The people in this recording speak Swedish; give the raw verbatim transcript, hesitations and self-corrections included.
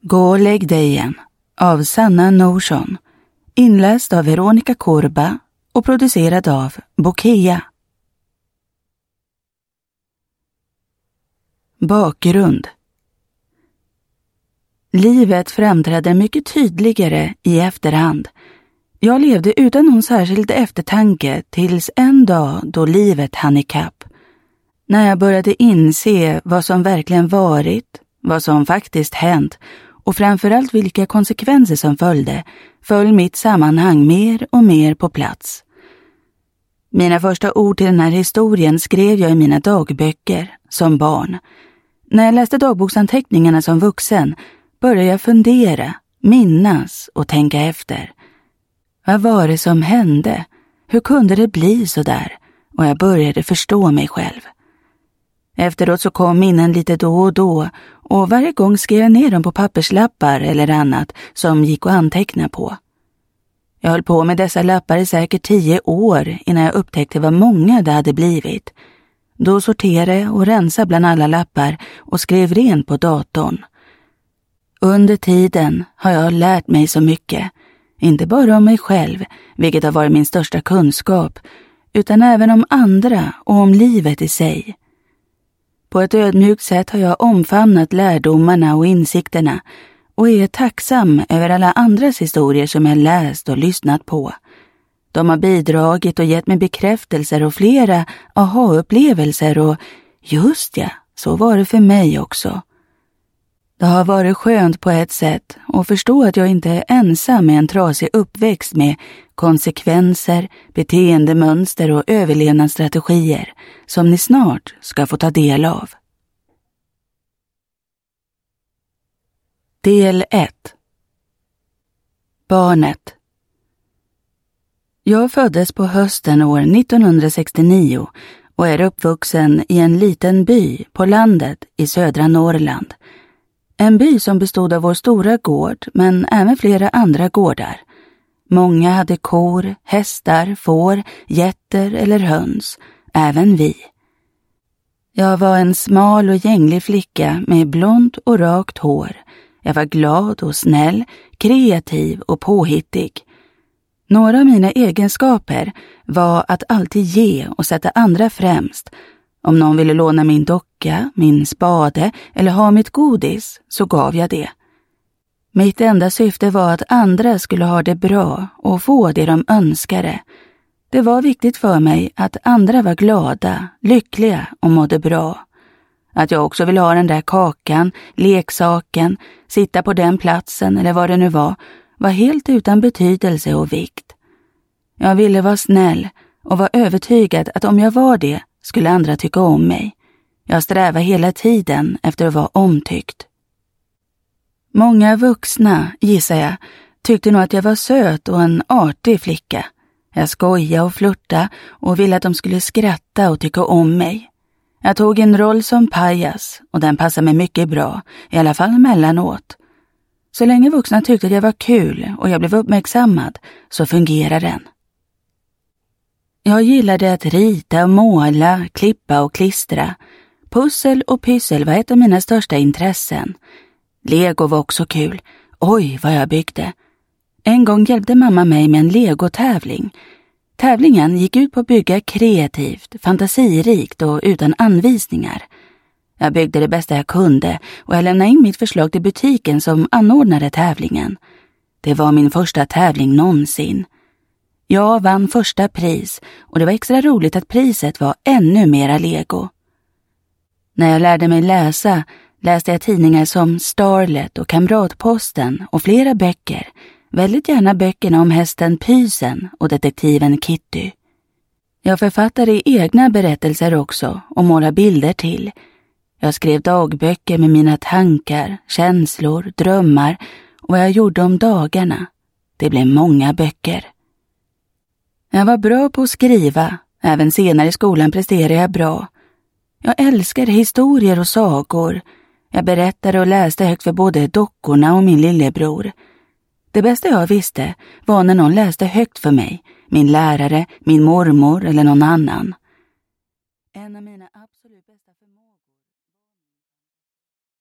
Gå och lägg dig igen av Sanna Norsson, inläst av Veronica Korba och producerad av Bokea. Bakgrund. Livet framträder mycket tydligare i efterhand. Jag levde utan någon särskild eftertanke tills en dag då livet hann ikapp. När jag började inse vad som verkligen varit, vad som faktiskt hänt och framförallt vilka konsekvenser som följde, föll mitt sammanhang mer och mer på plats. Mina första ord till den här historien skrev jag i mina dagböcker som barn. När jag läste dagboksanteckningarna som vuxen började jag fundera, minnas och tänka efter. Vad var det som hände? Hur kunde det bli så där? Och jag började förstå mig själv. Efteråt så kom minnen lite då och då och varje gång skrev jag ner dem på papperslappar eller annat som gick att anteckna på. Jag höll på med dessa lappar i säkert tio år innan jag upptäckte vad många det hade blivit. Då sorterade jag och rensade bland alla lappar och skrev rent på datorn. Under tiden har jag lärt mig så mycket, inte bara om mig själv, vilket har varit min största kunskap, utan även om andra och om livet i sig. På ett ödmjukt sätt har jag omfamnat lärdomarna och insikterna och är tacksam över alla andras historier som jag läst och lyssnat på. De har bidragit och gett mig bekräftelser och flera aha-upplevelser och just ja, så var det för mig också. Det har varit skönt på ett sätt att förstå att jag inte är ensam med en trasig uppväxt med konsekvenser, beteendemönster och överlevnadsstrategier som ni snart ska få ta del av. Del ett. Barnet. Jag föddes på hösten år nittonhundrasextionio och är uppvuxen i en liten by på landet i södra Norrland. En by som bestod av vår stora gård men även flera andra gårdar. Många hade kor, hästar, får, getter eller höns, även vi. Jag var en smal och gänglig flicka med blont och rakt hår. Jag var glad och snäll, kreativ och påhittig. Några av mina egenskaper var att alltid ge och sätta andra främst. Om någon ville låna min docka, min spade eller ha mitt godis så gav jag det. Mitt enda syfte var att andra skulle ha det bra och få det de önskade. Det var viktigt för mig att andra var glada, lyckliga och mådde bra. Att jag också ville ha den där kakan, leksaken, sitta på den platsen eller vad det nu var, var helt utan betydelse och vikt. Jag ville vara snäll och var övertygad att om jag var det skulle andra tycka om mig. Jag strävade hela tiden efter att vara omtyckt. Många vuxna, gissar jag, tyckte nog att jag var söt och en artig flicka. Jag skojade och flirtade och ville att de skulle skratta och tycka om mig. Jag tog en roll som pajas och den passade mig mycket bra, i alla fall emellanåt. Så länge vuxna tyckte att jag var kul och jag blev uppmärksammad så fungerade den. Jag gillade att rita, måla, klippa och klistra. Pussel och pyssel var ett av mina största intressen. Lego var också kul. Oj, vad jag byggde. En gång hjälpte mamma mig med en Lego-tävling. Tävlingen gick ut på att bygga kreativt, fantasirikt och utan anvisningar. Jag byggde det bästa jag kunde och jag lämnade in mitt förslag till butiken som anordnade tävlingen. Det var min första tävling någonsin. Jag vann första pris och det var extra roligt att priset var ännu mera Lego. När jag lärde mig läsa läste jag tidningar som Starlet och Kamratposten och flera böcker. Väldigt gärna böckerna om hästen Pysen och detektiven Kitty. Jag författade egna berättelser också och målade bilder till. Jag skrev dagböcker med mina tankar, känslor, drömmar och vad jag gjorde om dagarna. Det blev många böcker. Jag var bra på att skriva, även senare i skolan presterade jag bra. Jag älskade historier och sagor. Jag berättade och läste högt för både dockorna och min lillebror. Det bästa jag visste var när någon läste högt för mig, min lärare, min mormor eller någon annan. En av mina